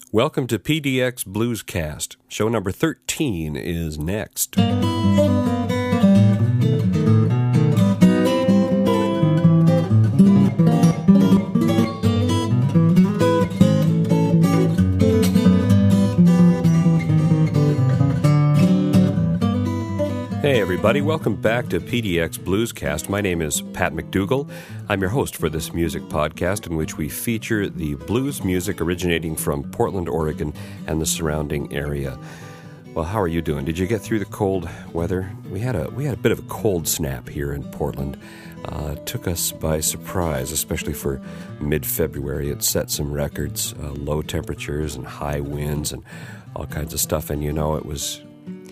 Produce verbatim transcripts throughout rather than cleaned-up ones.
Welcome to P D X Bluescast. Show number thirteen is next. Hey everybody, welcome back to P D X Bluescast. My name is Pat McDougall. I'm your host for this music podcast in which we feature the blues music originating from Portland, Oregon and the surrounding area. Well, how are you doing? Did you get through the cold weather? We had a we had a bit of a cold snap here in Portland. Uh, it took us by surprise, especially for mid-February. It set some records, uh, low temperatures and high winds and all kinds of stuff. And you know, it was...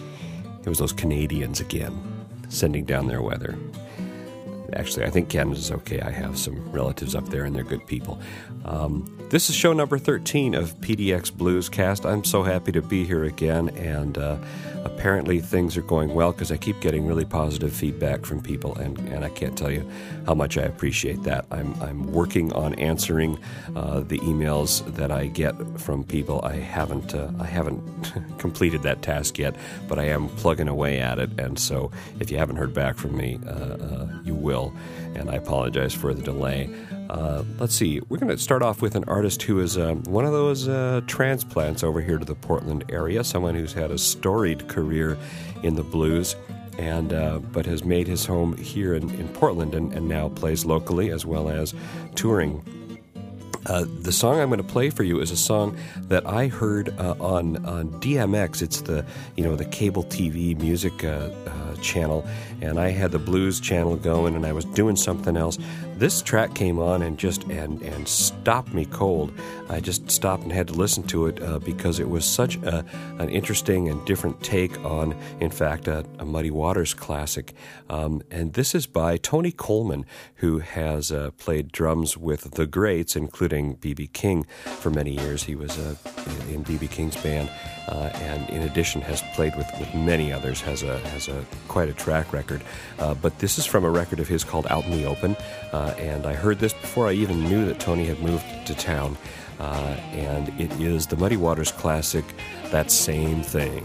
It was those Canadians again, sending down their weather. Actually, I think Canada's okay. I have some relatives up there, and they're good people. Um, this is show number thirteen of P D X Bluescast. I'm so happy to be here again, and uh, apparently things are going well because I keep getting really positive feedback from people, and, and I can't tell you how much I appreciate that. I'm I'm working on answering uh, the emails that I get from people. I haven't uh, I haven't completed that task yet, but I am plugging away at it. And so, if you haven't heard back from me, uh, uh, you will. And I apologize for the delay. Uh, let's see. We're going to start off with an artist who is uh, one of those uh, transplants over here to the Portland area, someone who's had a storied career in the blues, and uh, but has made his home here in, in Portland and, and now plays locally as well as touring. Uh, the song I'm going to play for you is a song that I heard uh, on on D M X. It's the you know the cable T V music uh, uh, channel, and I had the blues channel going, and I was doing something else. This track came on and just and and stopped me cold. I just stopped and had to listen to it uh, because it was such a, an interesting and different take on, in fact, a, a Muddy Waters classic. Um, and this is by Tony Coleman, who has uh, played drums with the greats, including B B King for many years. He was uh, in B B King's band, uh, and in addition has played with, with many others, has a has a quite a track record. Uh, but this is from a record of his called Out in the Open, uh, and I heard this before I even knew that Tony had moved to town. Uh, and it is the Muddy Waters classic, That Same Thing.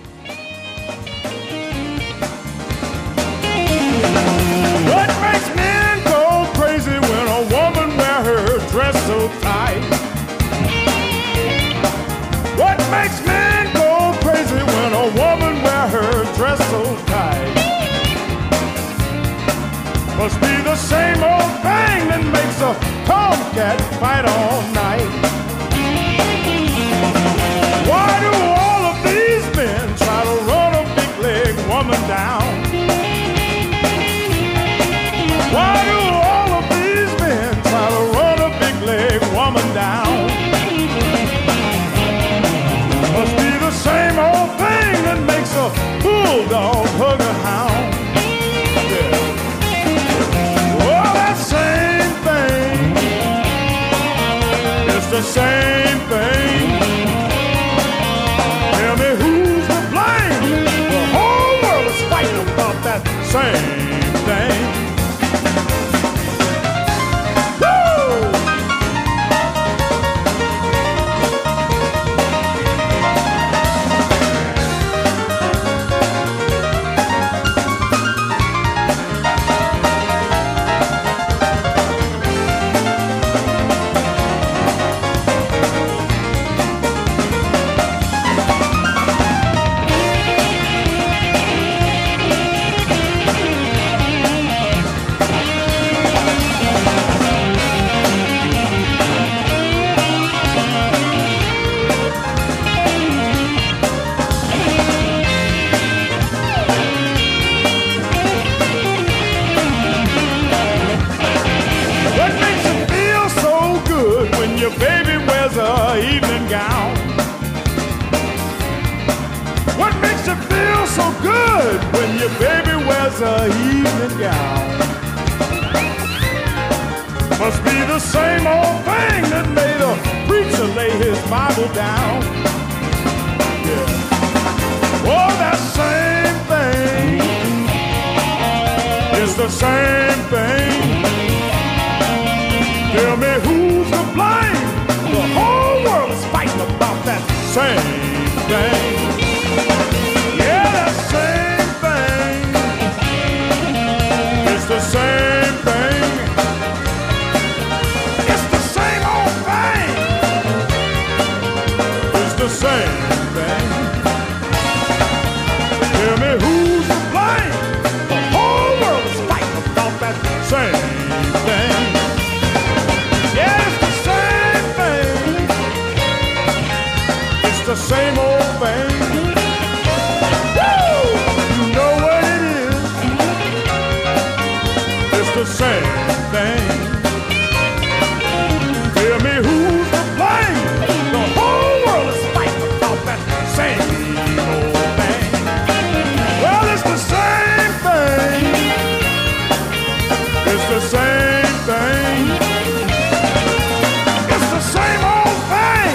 What makes men go crazy when a woman wear her dress so tight? What makes men go crazy when a woman wear her dress so tight? Must be the same old thing that makes a tomcat fight all night. Why do all of these men try to run a big leg woman down? Why do all of these men try to run a big leg woman down? Must be the same old thing that makes a bulldog hug a hound. The same thing. Tell me who's to blame? The whole world is fighting about that same thing. A evening gown. Must be the same old thing that made a preacher lay his Bible down. Yeah. Oh, that same thing is the same thing. Tell me who's to blame? The whole world is fighting fighting about that same thing. Yeah, that same thing. It's the same thing. It's the same old thing. It's the same thing. Tell me who's to blame? The whole world is fighting about that same thing. Yeah, it's the same thing. It's the same old thing. Woo! You know what it is. It's the same thing. Tell me who's to blame? The whole world is fighting about that same old thing. Well, it's the same thing. It's the same thing. It's the same old thing.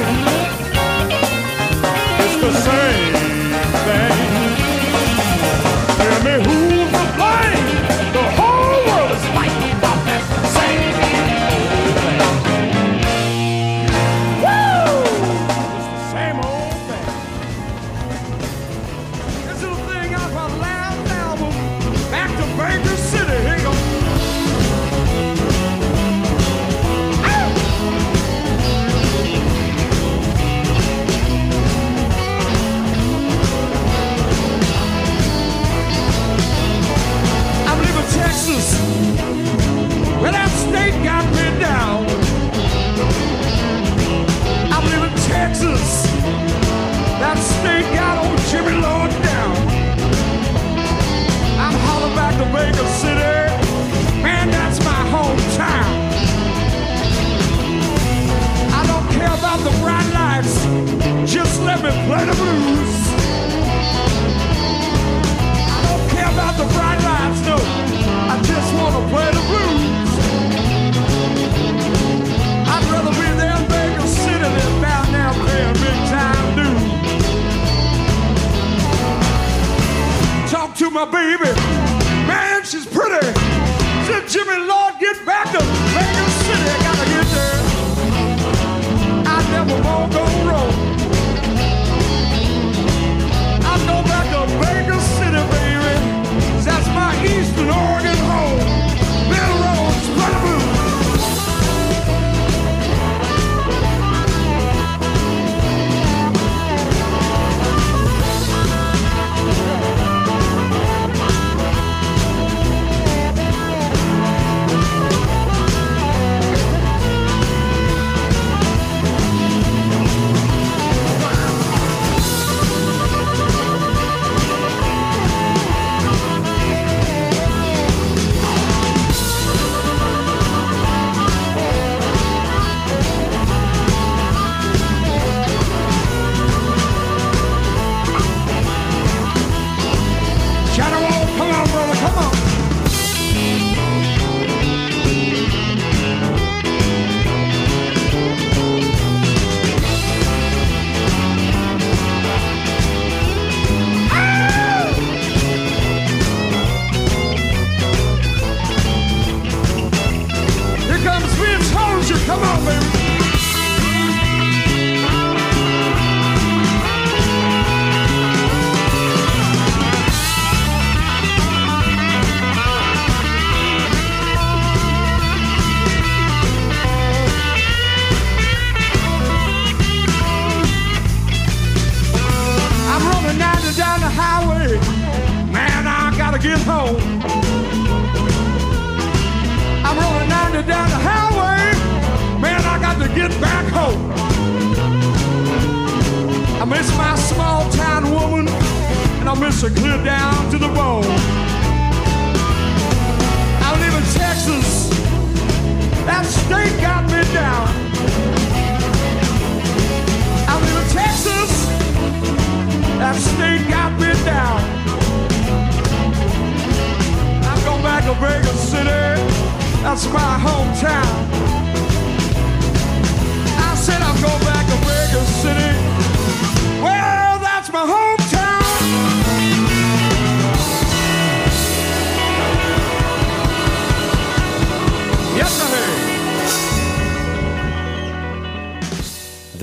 It's the same thing. Tell me who's to blame? The whole world is fighting about that same old thing. Woo! It's the same old thing. This little thing out of our last album, Back to Baker City. Here you go. I'm leaving Texas, where that state got me down. I'm leaving Texas, that state got old Jimmy Lord down. I'm hollering back to Baker City, man, that's my hometown. I don't care about the bright lights, just let me play the blues. I don't care about the bright lights, no, I just want to play the blues. I'd rather be there in Baker City than down there playing big time dues. Talk to my baby, man, she's pretty. Said Jimmy Lord, get back to Baker City, I gotta get there. I never won't go wrong. I go back to Baker City, baby. That's my Eastern Oregon home. Bill Rhodes, play the blues. Get home. I'm rolling ninety down the highway. Man, I got to get back home. I miss my small town woman, and I miss her clear down to the bone. I live in Texas. That state got me down. I live in Texas. That state got me down. Go back to Baker City, that's my hometown. I said I'm going back to Baker City, well, that's my hometown. That is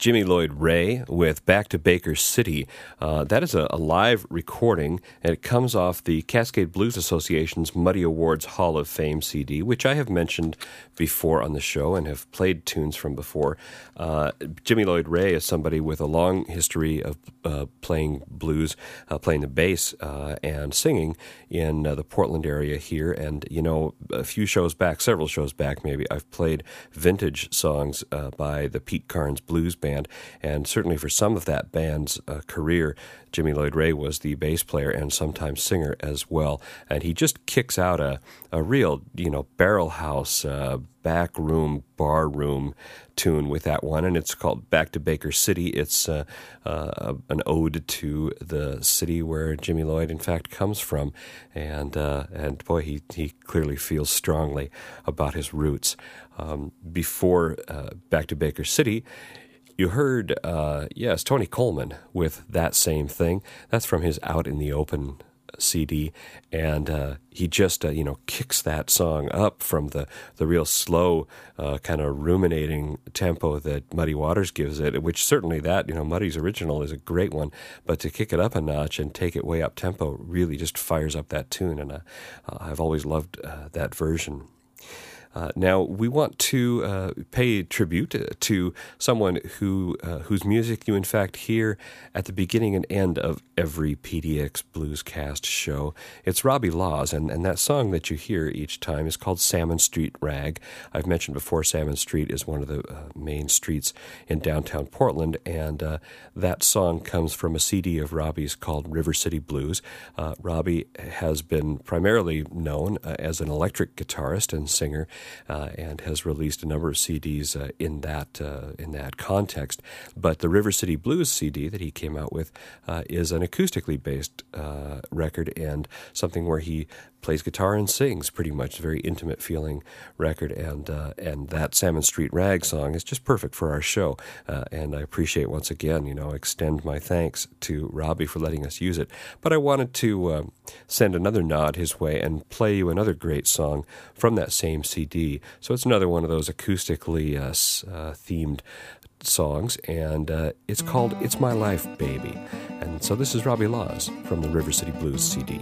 Jimmy Lloyd Ray with Back to Baker City. Uh, that is a, a live recording, and it comes off the Cascade Blues Association's Muddy Awards Hall of Fame C D, which I have mentioned before on the show and have played tunes from before. Uh, Jimmy Lloyd Ray is somebody with a long history of uh, playing blues, uh, playing the bass uh, and singing in uh, the Portland area here. And, you know, a few shows back, several shows back maybe, I've played vintage songs uh, by the Pete Carnes Blues Band. And certainly for some of that band's uh, career, Jimmy Lloyd Ray was the bass player and sometimes singer as well. And he just kicks out a, a real, you know, barrel house, uh, back room, bar room tune with that one. And it's called Back to Baker City. It's uh, uh, an ode to the city where Jimmy Lloyd, in fact, comes from. And, uh, and boy, he, he clearly feels strongly about his roots. Um, before uh, Back to Baker City, you heard, uh, yes, Tony Coleman with That Same Thing. That's from his Out in the Open C D, and uh, he just, uh, you know, kicks that song up from the, the real slow, uh, kind of ruminating tempo that Muddy Waters gives it, which certainly that, you know, Muddy's original is a great one, but to kick it up a notch and take it way up tempo really just fires up that tune, and uh, I've always loved uh, that version. Uh, now, we want to uh, pay tribute to someone who uh, whose music you, in fact, hear at the beginning and end of every P D X Bluescast show. It's Robbie Laws, and, and that song that you hear each time is called Salmon Street Rag. I've mentioned before Salmon Street is one of the uh, main streets in downtown Portland, and uh, that song comes from a C D of Robbie's called River City Blues. Uh, Robbie has been primarily known uh, as an electric guitarist and singer, Uh, and has released a number of C Ds uh, in that uh, in that context. But the River City Blues C D that he came out with uh, is an acoustically based uh, record, and something where he plays guitar and sings pretty much. A very intimate feeling record, and uh, and that Salmon Street Rag song is just perfect for our show. Uh, and I appreciate once again, you know, extend my thanks to Robbie for letting us use it. But I wanted to uh, send another nod his way and play you another great song from that same C D. So it's another one of those acoustically uh, uh, themed songs, and uh, it's called It's My Life, Baby. And so this is Robbie Laws from the River City Blues C D.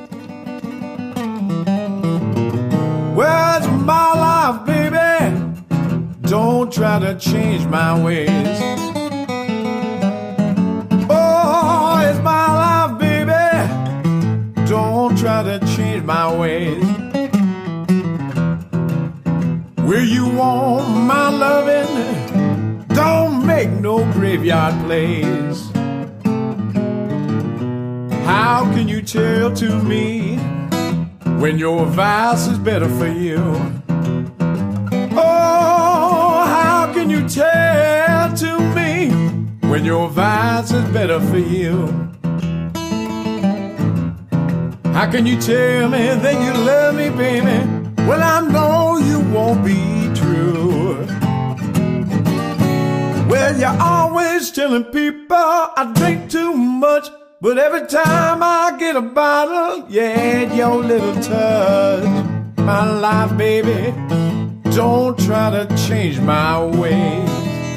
Well, it's my life, baby. Don't try to change my ways. Oh, it's my life, baby. Don't try to change my ways. Where you want my loving, don't make no graveyard plays. How can you tell to me when your vice is better for you? Oh, how can you tell to me when your vice is better for you? How can you tell me that you love me, baby, when I know you won't be true? Well, you're always telling people I drink too much, but every time I get a bottle, you add your little touch. My life, baby, don't try to change my ways.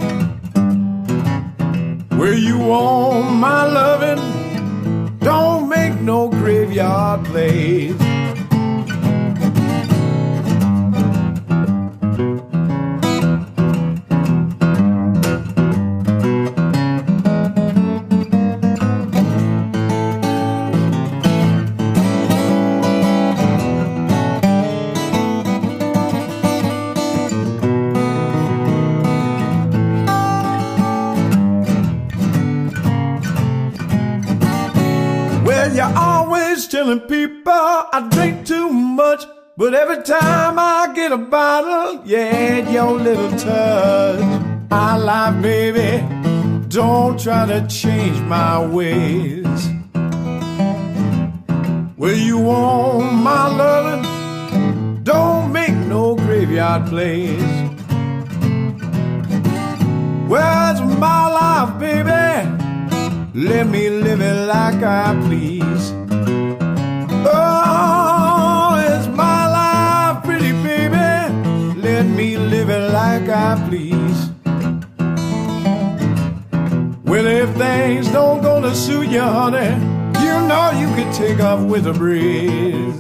Where you want my loving, don't make no graveyard plays. You're always telling people I drink too much, but every time I get a bottle, you add your little touch. My life, baby, don't try to change my ways. Where you want my loving, don't make no graveyard plays. Well, it's my life, baby, let me live it like I please. Oh, it's my life, pretty baby. Let me live it like I please. if things don't gonna suit you, honey, you know you can take off with a breeze.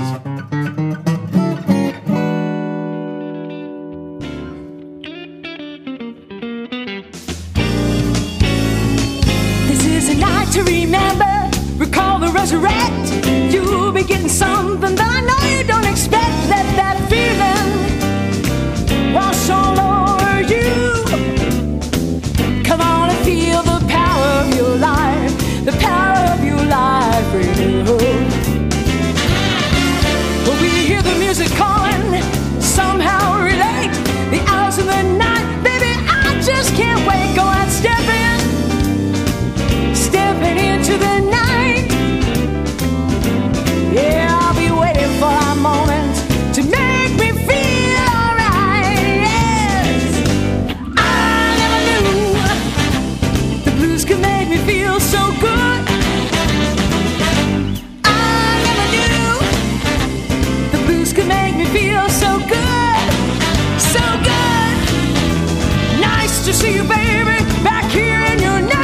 This is a night to remember, recall the resurrect. You'll be getting something that I know you don't expect. Let that feeling wash all over you. Come on and feel the power of your life, the power of your life renewed. When we hear the music calling, somehow relate the hours of the night. Baby, I just can't wait. Go and step in, stepping into the night. Yeah, I'll be waiting for our moment to make me feel alright. Yes, I never knew the blues could make me feel so good. I never knew the blues could make me feel so good, so good. Nice to see you, baby, back here in your neighborhood.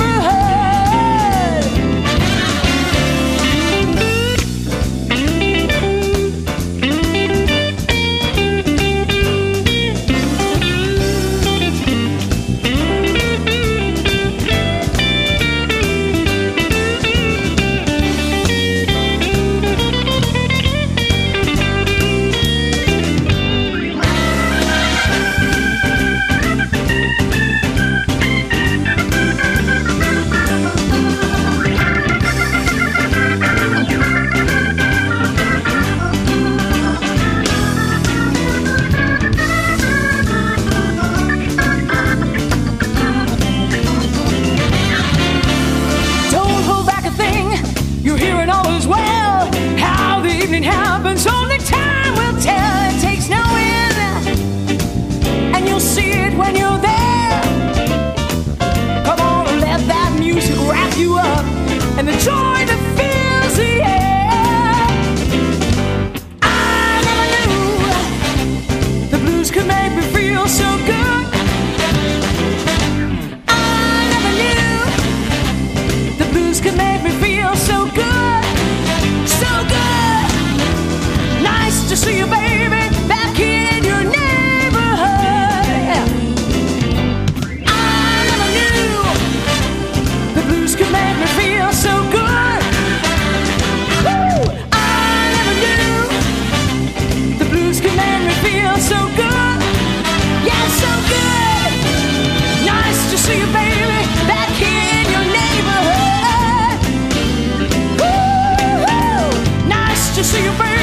Happens, only time will tell. It takes knowing, and you'll see it when you're there. Come on and let that music wrap you up, and the joy that fills the air. I never knew the blues could make me feel so good. I never knew the blues could make me feel so good, so good. Nice to see you, baby, back in your neighborhood. I never knew the blues could make me feel so good. Woo! I never knew the blues could make me feel so good. Yeah, so good. Nice to see you, baby, back in your neighborhood. Woo-hoo! Nice to see you, baby.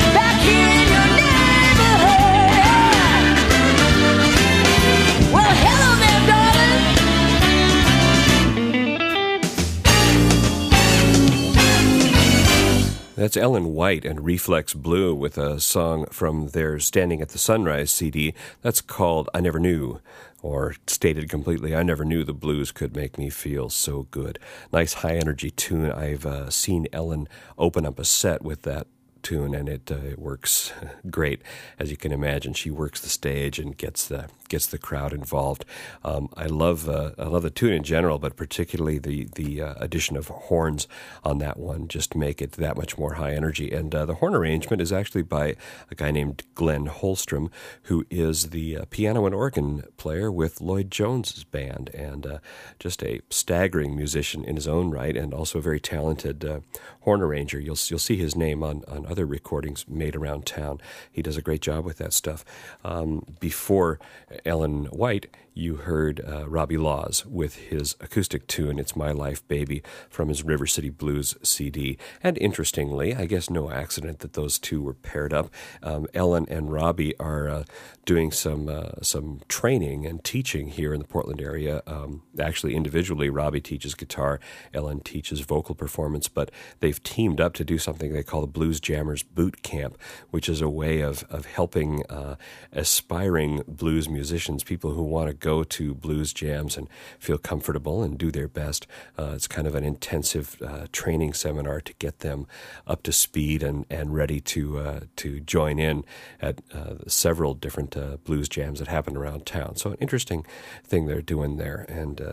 That's Ellen White and Reflex Blue with a song from their Standing at the Sunrise C D. That's called I Never Knew, or stated completely, I never knew the blues could make me feel so good. Nice high-energy tune. I've uh, seen Ellen open up a set with that tune, and it, uh, it works great. As you can imagine, she works the stage and gets the gets the crowd involved. Um, I love uh, I love the tune in general, but particularly the the uh, addition of horns on that one just make it that much more high energy. And uh, the horn arrangement is actually by a guy named Glenn Holstrom, who is the uh, piano and organ player with Lloyd Jones's band, and uh, just a staggering musician in his own right, and also a very talented uh, horn arranger. You'll you'll see his name on on other recordings made around town. He does a great job with that stuff. Um, before Ellen White, you heard uh, Robbie Laws with his acoustic tune, It's My Life, Baby, from his River City Blues C D. And interestingly, I guess no accident that those two were paired up. Um, Ellen and Robbie are uh, doing some uh, some training and teaching here in the Portland area. Um, actually, individually, Robbie teaches guitar, Ellen teaches vocal performance, but they've teamed up to do something they call the Blues Jammers Boot Camp, which is a way of, of helping uh, aspiring blues musicians, people who want to go to blues jams and feel comfortable and do their best. Uh, it's kind of an intensive uh, training seminar to get them up to speed and, and ready to uh, to join in at uh, several different uh, blues jams that happen around town. So an interesting thing they're doing there, and uh,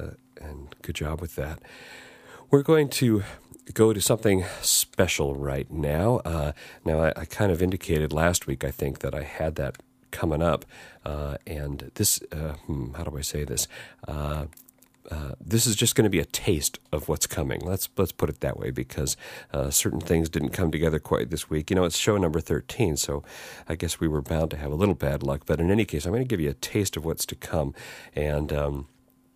and good job with that. We're going to go to something special right now. Uh, now, I, I kind of indicated last week, I think, that I had that coming up, uh, and this, uh, hmm, how do I say this? Uh, Uh, this is just going to be a taste of what's coming. Let's let's put it that way, because uh, certain things didn't come together quite this week. You know, it's show number thirteen, so I guess we were bound to have a little bad luck. But in any case, I'm going to give you a taste of what's to come. And um,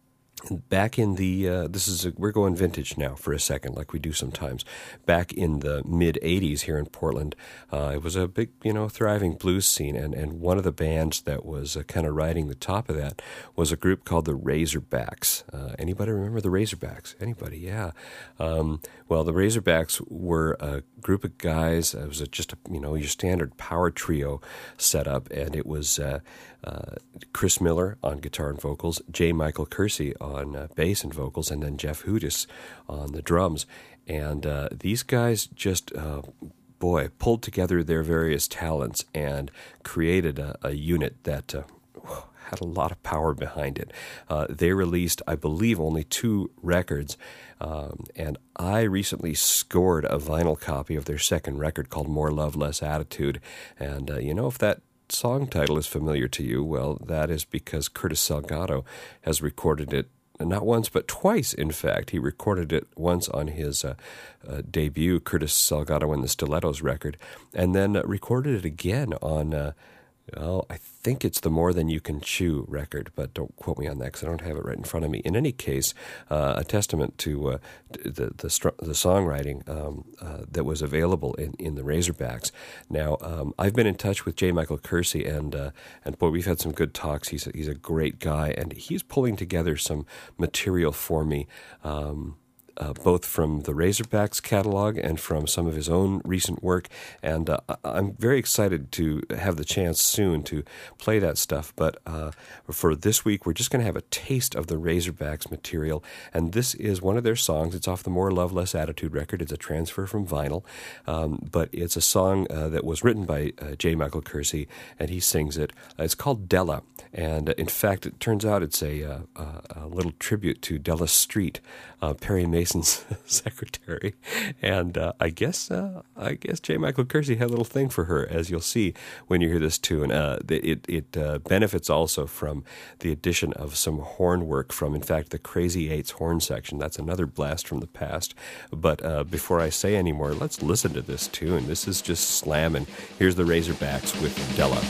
back in the, uh, this is, a, we're going vintage now for a second, like we do sometimes. Back in the mid-eighties here in Portland, uh, it was a big, you know, thriving blues scene, and, and one of the bands that was uh, kind of riding the top of that was a group called the Razorbacks. Uh, anybody remember the Razorbacks? Anybody? Yeah. Um, well, the Razorbacks were a group of guys. It was a, just, a, you know, your standard power trio setup, and it was uh, uh, Chris Miller on guitar and vocals, J. Michael Kersey on uh, bass and vocals, and then Jeff Hudis on the drums. And uh, these guys just, uh, boy, pulled together their various talents and created a, a unit that uh, had a lot of power behind it. Uh, they released, I believe, only two records, um, and I recently scored a vinyl copy of their second record called More Love, Less Attitude. And, uh, you know, if that song title is familiar to you, well, that is because Curtis Salgado has recorded it not once, but twice, in fact. He recorded it once on his uh, uh, debut, Curtis Salgado and the Stilettos record, and then uh, recorded it again on, uh, well, I think it's the More Than You Can Chew record, but don't quote me on that because I don't have it right in front of me. In any case, uh, a testament to uh, the, the the songwriting um, uh, that was available in, in the Razorbacks. Now, um, I've been in touch with J. Michael Kersey, and uh, and boy, we've had some good talks. He's a, he's a great guy, and he's pulling together some material for me. Um, Uh, both from the Razorbacks catalog and from some of his own recent work. And uh, I'm very excited to have the chance soon to play that stuff. But uh, for this week, we're just going to have a taste of the Razorbacks material. And this is one of their songs. It's off the More Love, Less Attitude record. It's a transfer from vinyl. Um, but it's a song uh, that was written by uh, J. Michael Kersey, and he sings it. Uh, it's called Della. And uh, in fact, it turns out it's a, uh, a little tribute to Della Street, uh, Perry Mason's secretary, and uh, I guess uh, I guess J. Michael Kersey had a little thing for her, as you'll see when you hear this tune. Uh, it it uh, benefits also from the addition of some horn work from, in fact, the Crazy Eights horn section. That's another blast from the past. But uh, before I say any more, let's listen to this tune. This is just slamming. Here's the Razorbacks with Della.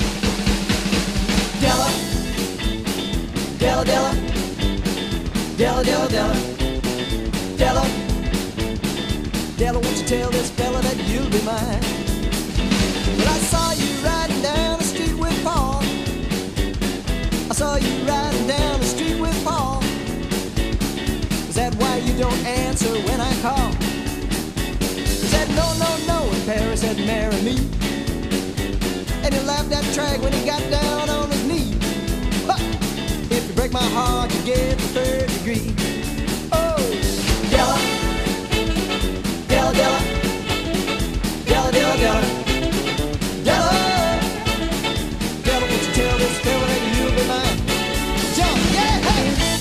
Della, Della, Della, Della, Della, Della, Della, Della, won't you tell this fella that you'll be mine? Well, I saw you riding down the street with Paul. I saw you riding down the street with Paul. Is that why you don't answer when I call? He said, no, no, no, and Perry said, marry me. And he laughed at Trag when he got down on his knee. Huh. If you break my heart, you get the third degree. Oh, Della, Della, Della, Della, Della, Della, Della, Della, won't you tell this fella that you'll be mine? Jump, yeah, hey!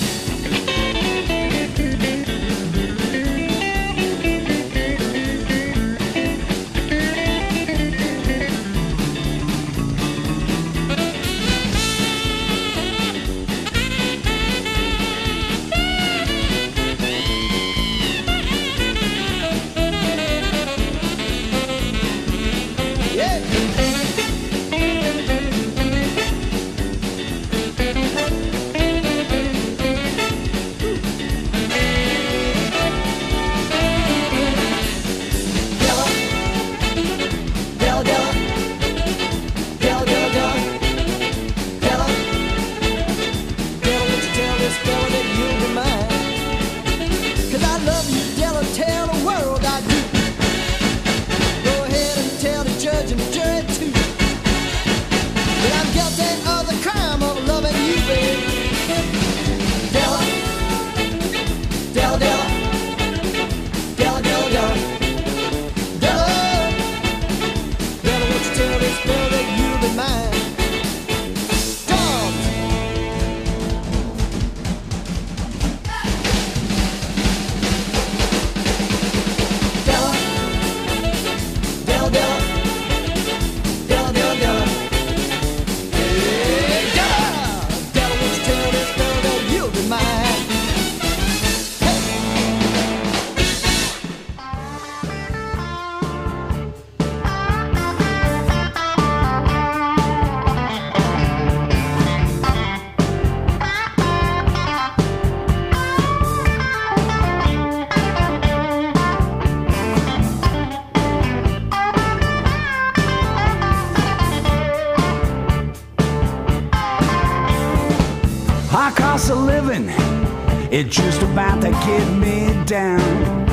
of living, it's just about to get me down.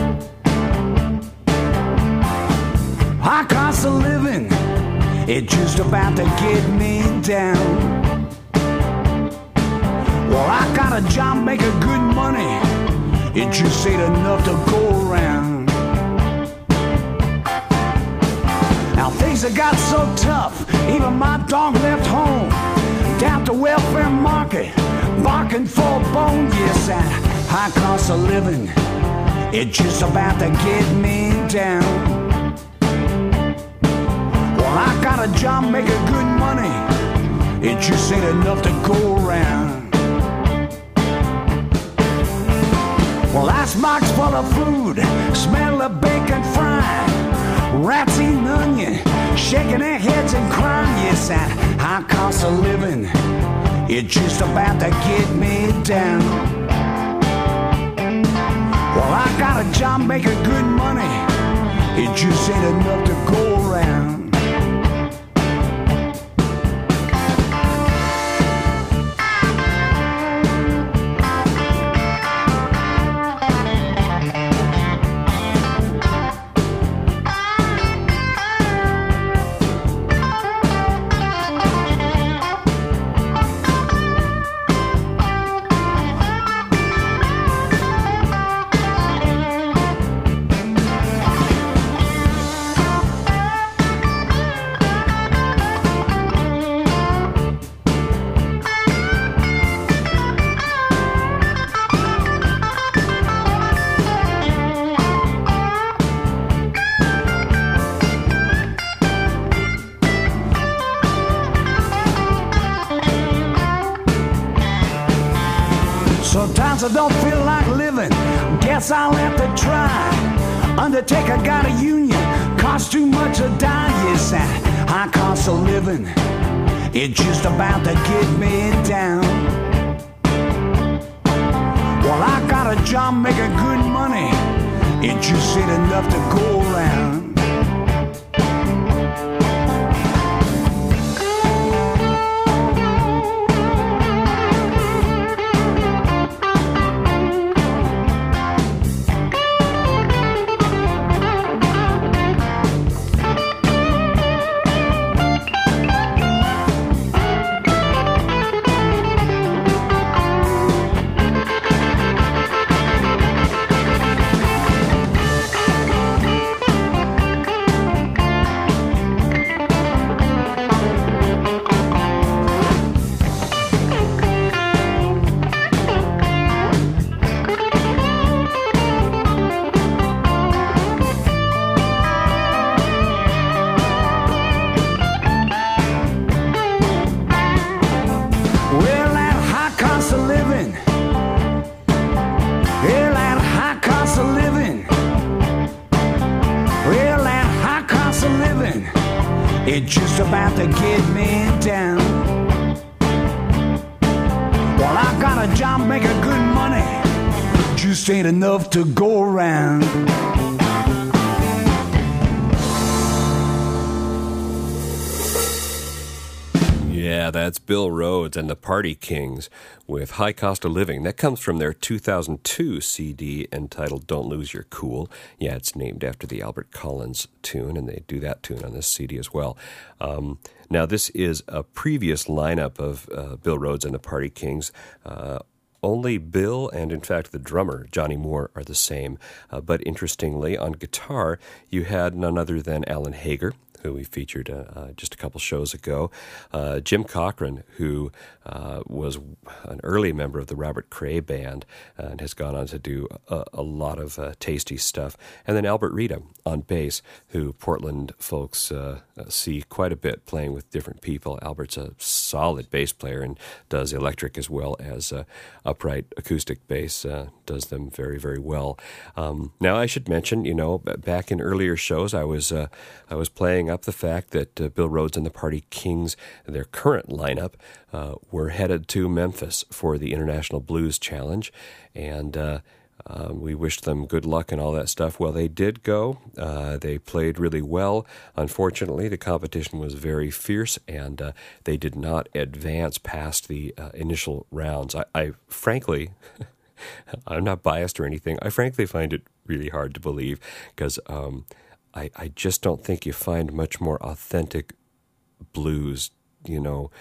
High cost of living, it's just about to get me down. Well, I got a job making good money, it just ain't enough to go around. Now things have got so tough, even my dog left home, down to welfare market, barking for a bone. Yes, that high cost of living, it's just about to get me down. Well, I got a job making good money, it just ain't enough to go around. Well, last box full of food, smell of bacon fried, rats eating onion, shaking their heads and crying. Yes, that high cost of living, it's just about to get me down. Well, I got a job making good money, it just ain't enough to go around. Sometimes I don't feel like living, guess I'll have to try. Undertaker got a union, costs too much to die. Yes, that high cost of living, it's just about to get me down. Well, I got a job making good money, it just ain't enough to go around. It's just about to get me down. Well, I got a job making good money, just ain't enough to go around. Yeah, that's Bill Rhodes and the Party Kings with High Cost of Living. That comes from their two thousand two C D entitled Don't Lose Your Cool. Yeah, it's named after the Albert Collins tune, and they do that tune on this C D as well. Um, now, this is a previous lineup of uh, Bill Rhodes and the Party Kings. Uh, Only Bill and, in fact, the drummer, Johnny Moore, are the same. Uh, but interestingly, on guitar, you had none other than Alan Hager, who we featured uh, uh, just a couple shows ago, uh, Jim Cochran, who uh, was an early member of the Robert Cray Band uh, and has gone on to do a, a lot of uh, tasty stuff, and then Albert Rita on bass, who Portland folks uh, see quite a bit playing with different people. Albert's a solid bass player and does electric as well as uh, upright acoustic bass, uh, does them very, very well. Um, now, I should mention, you know, back in earlier shows, I was uh, I was playing up the fact that uh, Bill Rhodes and the Party Kings, their current lineup, uh, were headed to Memphis for the International Blues Challenge, and uh, Um, we wished them good luck and all that stuff. Well, they did go. Uh, they played really well. Unfortunately, the competition was very fierce, and uh, they did not advance past the uh, initial rounds. I, I frankly, I'm not biased or anything. I frankly find it really hard to believe because um, I, I just don't think you find much more authentic blues, you know,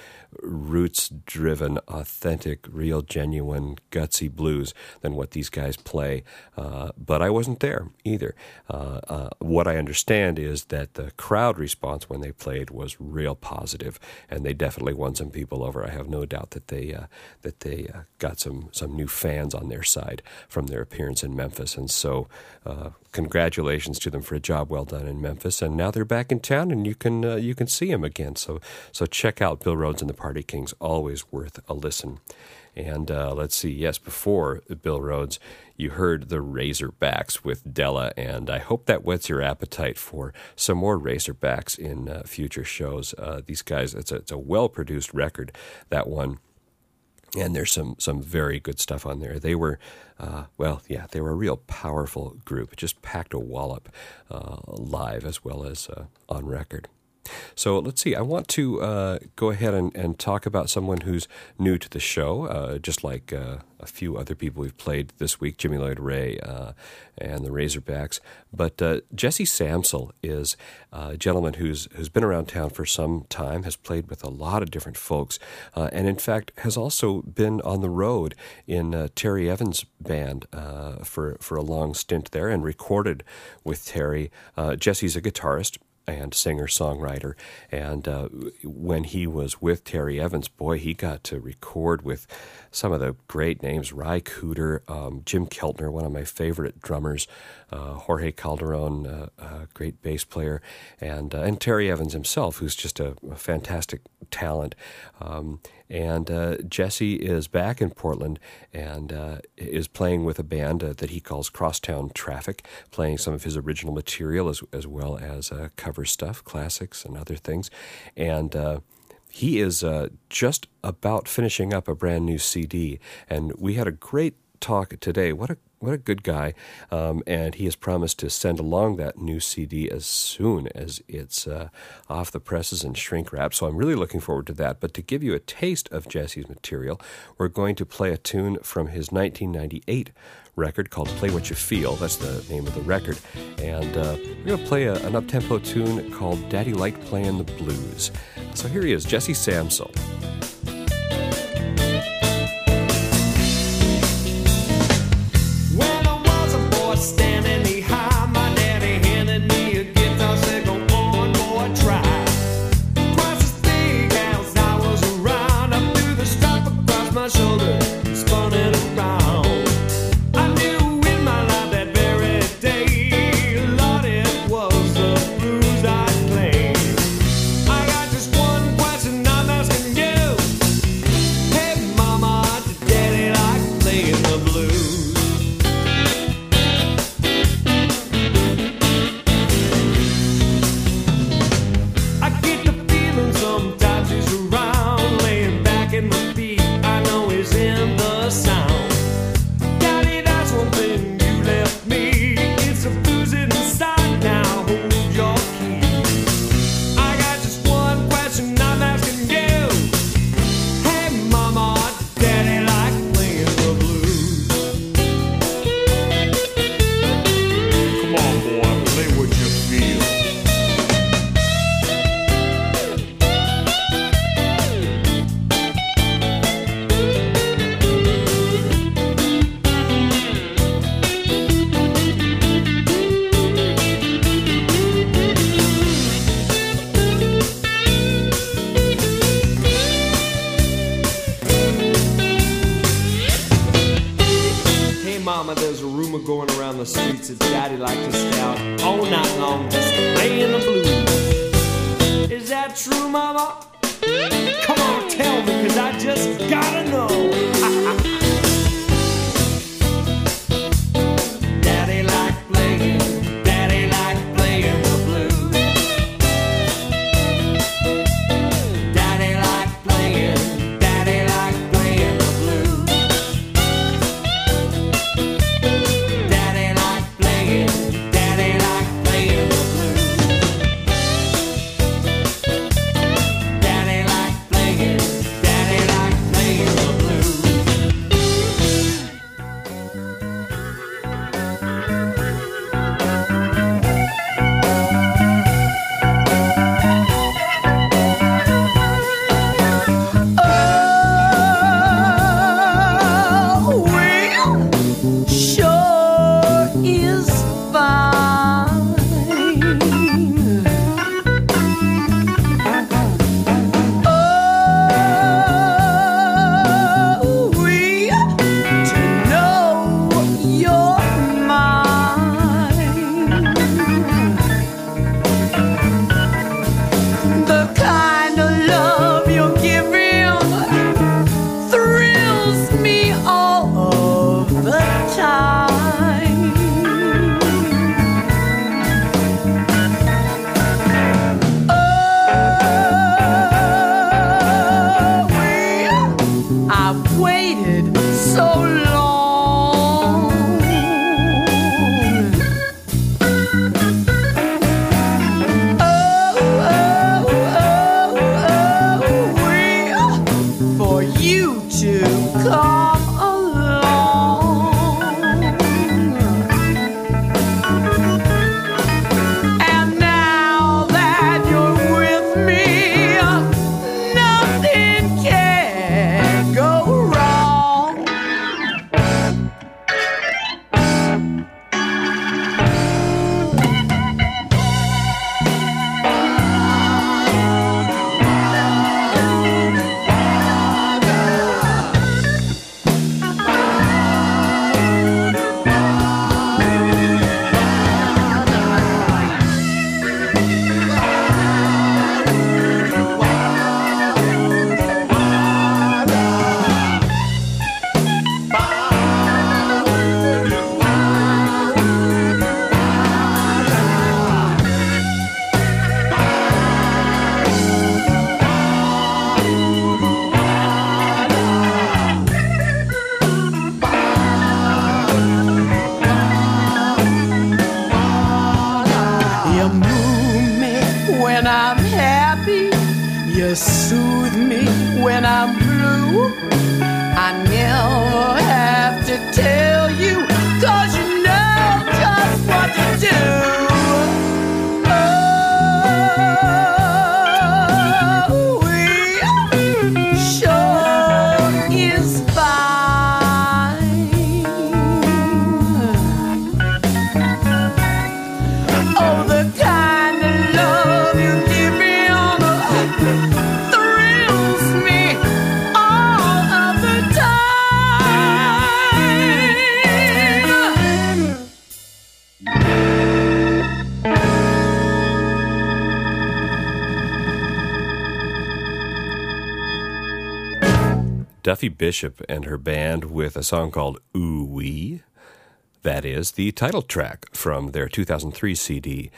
roots-driven, authentic, real, genuine, gutsy blues than what these guys play. Uh, but I wasn't there either. Uh, uh, what I understand is that the crowd response when they played was real positive, and they definitely won some people over. I have no doubt that they uh, that they uh, got some some new fans on their side from their appearance in Memphis, and so uh, congratulations to them for a job well done in Memphis. And now they're back in town, and you can uh, you can see them again. So so check out Bill Rhodes and the Party Kings, always worth a listen. And uh, let's see, yes, before Bill Rhodes, you heard the Razorbacks with Della, and I hope that whets your appetite for some more Razorbacks in uh, future shows. Uh, these guys, it's a, it's a well-produced record, that one. And there's some some very good stuff on there. They were, uh, well, yeah, they were a real powerful group. It just packed a wallop uh, live as well as uh, on record. So let's see, I want to uh, go ahead and, and talk about someone who's new to the show, uh, just like uh, a few other people we've played this week, Jimmy Lloyd Ray uh, and the Razorbacks. But uh, Jesse Samsel is a gentleman who's who's been around town for some time, has played with a lot of different folks, uh, and in fact has also been on the road in uh, Terry Evans' band uh, for, for a long stint there and recorded with Terry. Uh, Jesse's a guitarist and singer-songwriter, and uh, when he was with Terry Evans, boy, he got to record with some of the great names, Ry Cooder, um, Jim Keltner, one of my favorite drummers, uh, Jorge Calderon, uh, uh, great bass player, and uh, and Terry Evans himself, who's just a, a fantastic talent. Um, and uh, Jesse is back in Portland and uh, is playing with a band uh, that he calls Crosstown Traffic, playing some of his original material as as well as uh, cover stuff, classics and other things. And uh, he is uh, just about finishing up a brand new C D, and we had a great talk today. What a What a good guy, um, and he has promised to send along that new C D as soon as it's uh, off the presses and shrink wrap, so I'm really looking forward to that. But to give you a taste of Jesse's material, we're going to play a tune from his nineteen ninety-eight record called Play What You Feel. That's the name of the record. And uh, we're going to play a, an up-tempo tune called Daddy Liked Playing the Blues. So here he is, Jesse Samsel. Standing behind my daddy handed me a guitar, said go on boy try. Across this big house I was around, up through the strap across my shoulder, spun it around. I knew in my life that very day, Lord, it was the blues I played. I got just one question I'm asking you. Hey mama, did daddy like playing the blues? Sometimes he's around, laying back in my feet. I know he's in the sound. Daddy, that's one thing you left me. It's a blues inside now. Hold your key. I got just one question I'm asking you. Hey, mama, did daddy like playing the blues? Come on, boy, play what you feel. Mama, there's a rumor going around the streets that Daddy liked to stay out all night long just playing the blues. Is that true, Mama? Come on, tell me, cause I just gotta know. Daddy liked playing, Daddy liked playing the blues. Daddy liked playing, Daddy liked playing the blues. I never have to tell you, 'cause you know just what to do. Oh, we sure is fine. Oh, the kind of love you give me on the thrills me all of the time. Duffy Bishop and her band with a song called Ooh Wee. That is the title track from their two thousand three C D,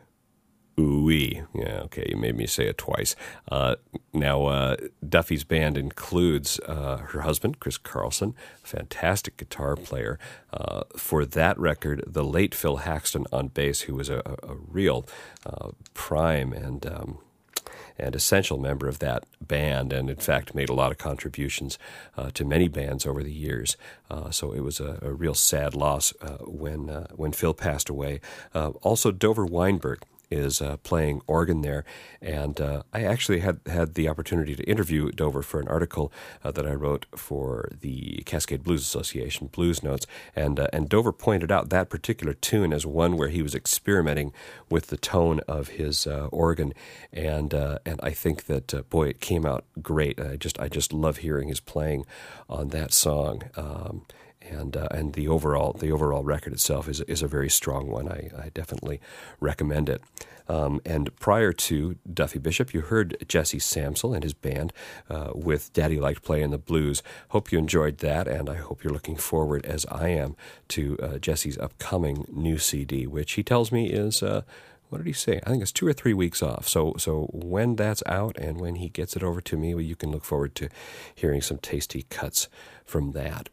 Ooh Wee. Yeah, okay, you made me say it twice. Uh, now, uh, Duffy's band includes uh, her husband, Chris Carlson, a fantastic guitar player. Uh, for that record, the late Phil Haxton on bass, who was a, a, a real uh, prime and... Um, and essential member of that band, and in fact made a lot of contributions uh, to many bands over the years. Uh, so it was a, a real sad loss uh, when uh, when Phil passed away. Uh, also, Dover Weinberg is uh, playing organ there, and uh, I actually had had the opportunity to interview Dover for an article uh, that I wrote for the Cascade Blues Association, Blues Notes, and uh, and Dover pointed out that particular tune as one where he was experimenting with the tone of his uh, organ, and uh, and I think that uh, boy, it came out great. I just I just love hearing his playing on that song. Um, And uh, and the overall the overall record itself is is a very strong one. I, I definitely recommend it. Um, and prior to Duffy Bishop, you heard Jesse Samsel and his band uh, with Daddy Liked Playing the Blues. Hope you enjoyed that, and I hope you're looking forward, as I am, to uh, Jesse's upcoming new C D, which he tells me is, uh, what did he say? I think it's two or three weeks off. So so when that's out and when he gets it over to me, well, you can look forward to hearing some tasty cuts from that.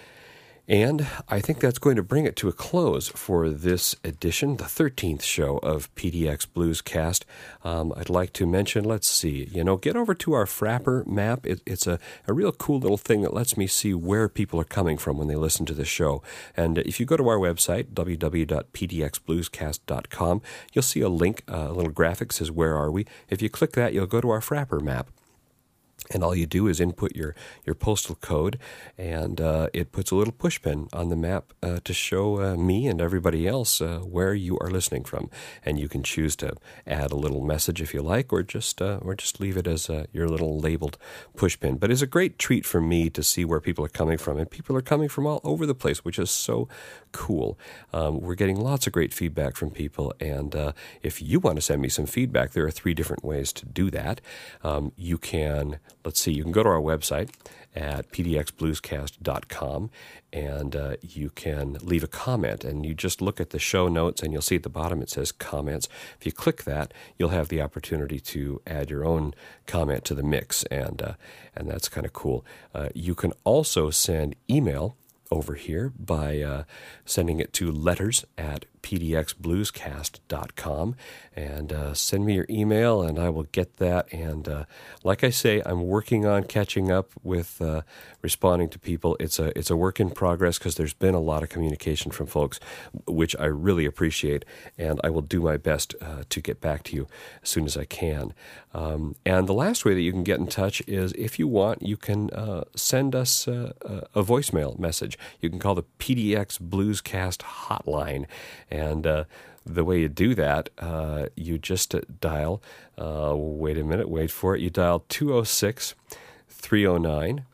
And I think that's going to bring it to a close for this edition, the thirteenth show of P D X Bluescast. Um, I'd like to mention, let's see, you know, get over to our Frapper map. It, it's a, a real cool little thing that lets me see where people are coming from when they listen to the show. And if you go to our website, w w w dot p d x bluescast dot com, you'll see a link, uh, a little graphic says, where are we? If you click that, you'll go to our Frapper map. And all you do is input your, your postal code, and uh, it puts a little push pin on the map uh, to show uh, me and everybody else uh, where you are listening from. And you can choose to add a little message if you like, or just uh, or just leave it as uh, your little labeled push pin. But it's a great treat for me to see where people are coming from, and people are coming from all over the place, which is so cool. Um, we're getting lots of great feedback from people, and uh, if you want to send me some feedback, there are three different ways to do that. Um, you can... Let's see, you can go to our website at p d x bluescast dot com, and uh, you can leave a comment, and you just look at the show notes, and you'll see at the bottom it says comments. If you click that, you'll have the opportunity to add your own comment to the mix, and, uh, and that's kind of cool. Uh, you can also send email over here by uh, sending it to letters at p d x bluescast dot com, and uh, send me your email, and I will get that. And uh, like I say, I'm working on catching up with uh, responding to people. It's a it's a work in progress, because there's been a lot of communication from folks, which I really appreciate, and I will do my best uh, to get back to you as soon as I can. Um, and the last way that you can get in touch is, if you want, you can uh, send us uh, a voicemail message. You can call the P D X Bluescast hotline, and uh, the way you do that, uh, you just dial, uh, wait a minute, wait for it, you dial two oh six, three oh nine,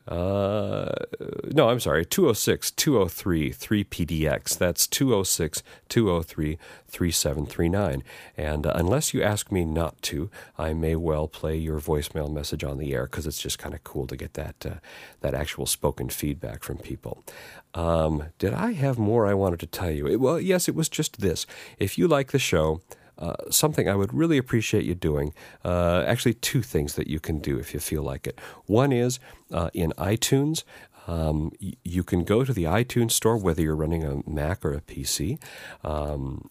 uh, no, I'm sorry, two oh six, two oh three, three P D X. That's two oh six, two oh three, three seven three nine. And uh, unless you ask me not to, I may well play your voicemail message on the air, because it's just kind of cool to get that uh, that actual spoken feedback from people. Um, did I have more I wanted to tell you? It, well, yes, it was just this. If you like the show, Uh, something I would really appreciate you doing, uh, actually two things that you can do if you feel like it. One is uh, in iTunes, um, y- you can go to the iTunes store, whether you're running a Mac or a P C, um,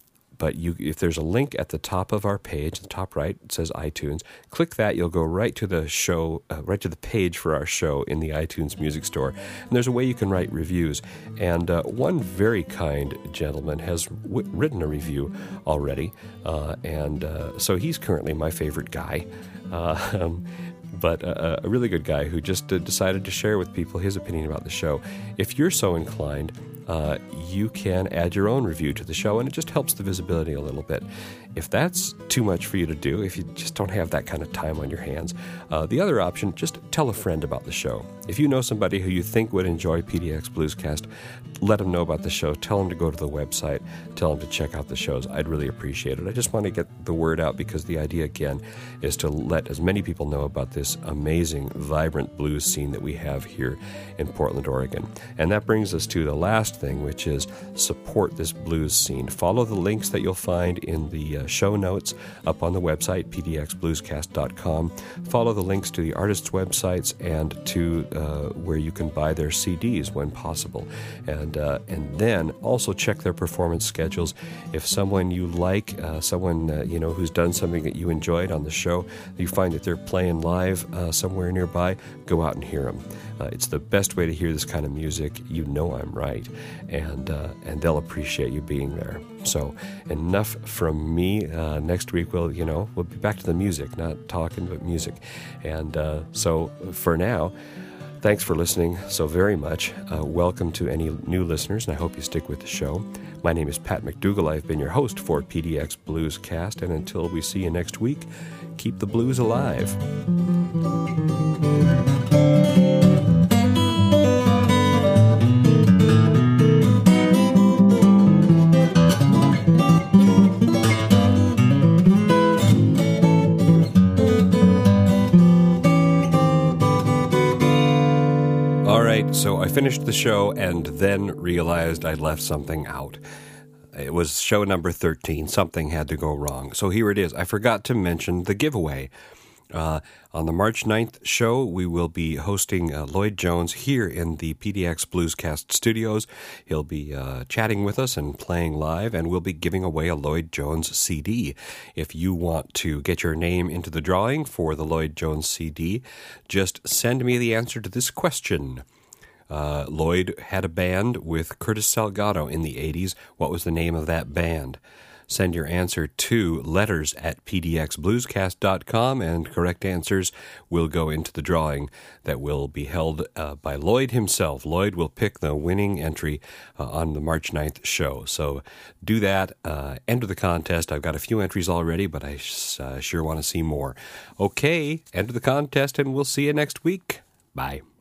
but you, if there's a link at the top of our page, the top right, it says iTunes. Click that, you'll go right to the show, uh, right to the page for our show in the iTunes Music Store. And there's a way you can write reviews. And uh, one very kind gentleman has w- written a review already, uh, and uh, so he's currently my favorite guy. Uh, um, but a, a really good guy who just uh, decided to share with people his opinion about the show. If you're so inclined, uh, you can add your own review to the show, and it just helps the visibility a little bit. If that's too much for you to do, if you just don't have that kind of time on your hands, uh, the other option, just tell a friend about the show. If you know somebody who you think would enjoy P D X Bluescast, let them know about the show. Tell them to go to the website. Tell them to check out the shows. I'd really appreciate it. I just want to get the word out because the idea, again, is to let as many people know about this amazing, vibrant blues scene that we have here in Portland, Oregon. And that brings us to the last thing, which is support this blues scene. Follow the links that you'll find in the uh, show notes up on the website, p d x bluescast dot com. Follow the links to the artists' websites and to uh, where you can buy their C Ds when possible. And uh, and then also check their performance schedules. If someone you like, uh, someone uh, you know who's done something that you enjoyed on the show, you find that they're playing live uh, somewhere nearby, go out and hear them. Uh, it's the best way to hear this kind of music. You know I'm right, and uh, and they'll appreciate you being there. So enough from me. Uh, next week we'll you know we'll be back to the music, not talking but music. And uh, so for now, thanks for listening so very much. Uh, welcome to any new listeners, and I hope you stick with the show. My name is Pat McDougall. I've been your host for P D X Bluescast, and until we see you next week, keep the blues alive. So I finished the show and then realized I'd left something out. It was show number thirteen. Something had to go wrong. So here it is. I forgot to mention the giveaway. Uh, on the March ninth show, we will be hosting uh, Lloyd Jones here in the P D X Bluescast studios. He'll be uh, chatting with us and playing live, and we'll be giving away a Lloyd Jones C D. If you want to get your name into the drawing for the Lloyd Jones C D, just send me the answer to this question. Uh, Lloyd had a band with Curtis Salgado in the eighties. What was the name of that band? Send your answer to letters at p d x bluescast dot com, and correct answers will go into the drawing that will be held uh, by Lloyd himself. Lloyd will pick the winning entry uh, on the March ninth show. So do that. Uh, enter the contest. I've got a few entries already, but I uh, sure want to see more. Okay, enter the contest, and we'll see you next week. Bye.